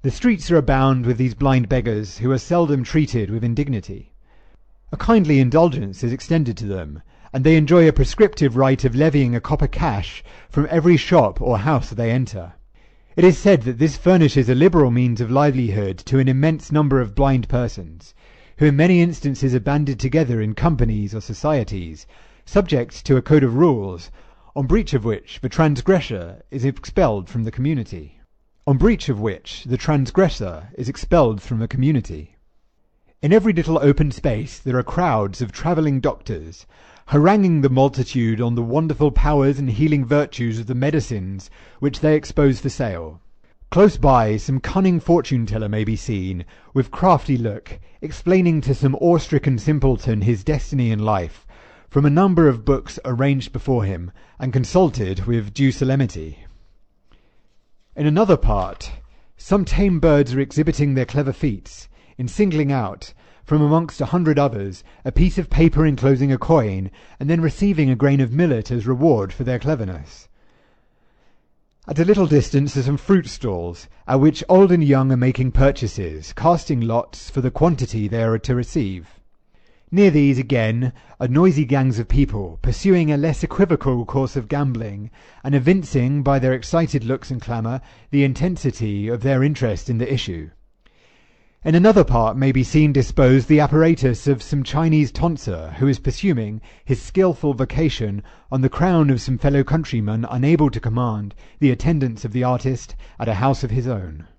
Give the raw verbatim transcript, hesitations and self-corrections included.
The streets are abound with these blind beggars who are seldom treated with indignity. A kindly indulgence is extended to them, and they enjoy a prescriptive right of levying a copper cash from every shop or house they enter. It is said that this furnishes a liberal means of livelihood to an immense number of blind persons, who in many instances are banded together in companies or societies, subject to a code of rules, on breach of which the transgressor is expelled from the community. On breach of which the transgressor is expelled from the community. In every little open space there are crowds of travelling doctors, haranguing the multitude on the wonderful powers and healing virtues of the medicines which they expose for sale. Close by, some cunning fortune-teller may be seen, with crafty look, explaining to some awe-stricken simpleton his destiny in life, from a number of books arranged before him, and consulted with due solemnity. In another part, some tame birds are exhibiting their clever feats, in singling out, from amongst a hundred others, a piece of paper enclosing a coin, and then receiving a grain of millet as reward for their cleverness. At a little distance are some fruit stalls, at which old and young are making purchases, casting lots for the quantity they are to receive. Near these, again, are noisy gangs of people, pursuing a less equivocal course of gambling, and evincing, by their excited looks and clamour, the intensity of their interest in the issue. In another part may be seen disposed the apparatus of some Chinese tonsor, who is pursuing his skilful vocation on the crown of some fellow countryman unable to command the attendance of the artist at a house of his own.